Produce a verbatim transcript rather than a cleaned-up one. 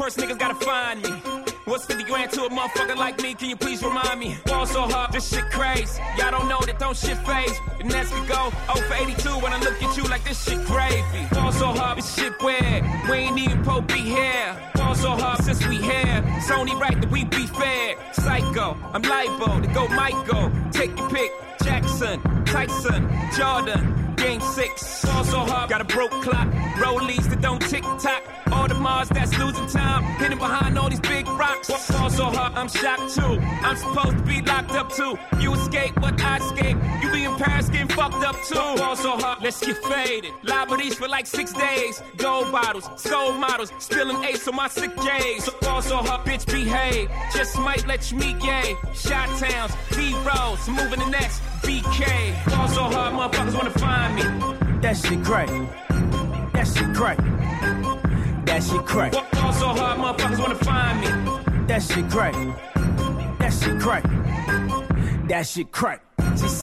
First niggas gotta find me. What's fifty grand to a motherfucker like me? Can you please remind me? Ball so hard, this shit crazy. Y'all don't know that don't shit phase. The next we go oh for eighty-two when I look at you like this shit gravy. Ball so hard, this shit weird. We ain't even po be here. Ball so hard since we here. It's only right that we be fair. Psycho, I'm libo to go Michael. Take your pick. Jackson, Tyson, Jordan, game six. Ball so hard, got a broke clock. Rollies that don't tick tock. All the Mars that's losing time. Hidden behind all these big rocks. Ball so hard, I'm shocked too. I'm supposed to be locked up too. You escape, but I escape. You be in Paris getting fucked up too. Ball so hard, let's get faded. Liberties for like six days. Gold bottles, soul models. Spilling ace on my sick days. So ball so hard, bitch behave. Just might let you meet gay. Shot towns, B-rolls, moving the next. B K. Ball so hard, motherfuckers wanna find me. That shit crack. That shit crack. That shit crack. Ball so hard, motherfuckers wanna find me. That shit crack. That shit crack. That shit crack.